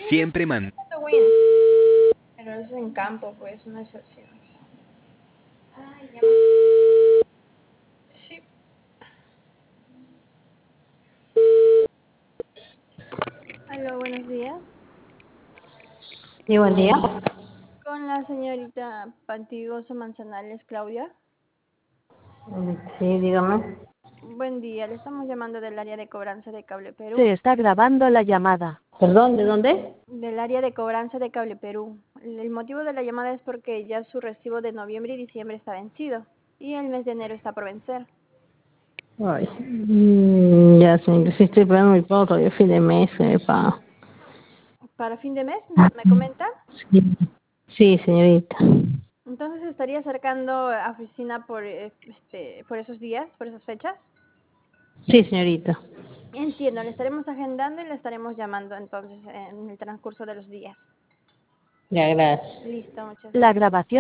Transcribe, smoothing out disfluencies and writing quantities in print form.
Siempre man. Win. Pero es en campo, pues, no es opción. Sí. Aló, buenos días. Sí, buen día. Con la señorita Pantigoso Manzanales, Claudia. Sí, dígame. Buen día, le estamos llamando del área de cobranza de Cable Perú. Se está grabando la llamada. Perdón, ¿de dónde? Del área de cobranza de Cable Perú. El motivo de la llamada es porque ya su recibo de noviembre y diciembre está vencido y el mes de enero está por vencer. Ay, ya, señor, sí estoy pagando mi pago todavía fin de mes, me paga. ¿Para fin de mes, me comenta? Sí, sí, señorita. Entonces estaría acercando a oficina por esos días, por esas fechas. Sí, señorita. Entiendo, le estaremos agendando y le estaremos llamando entonces en el transcurso de los días. Ya, gracias. Listo, muchas La gracias. grabación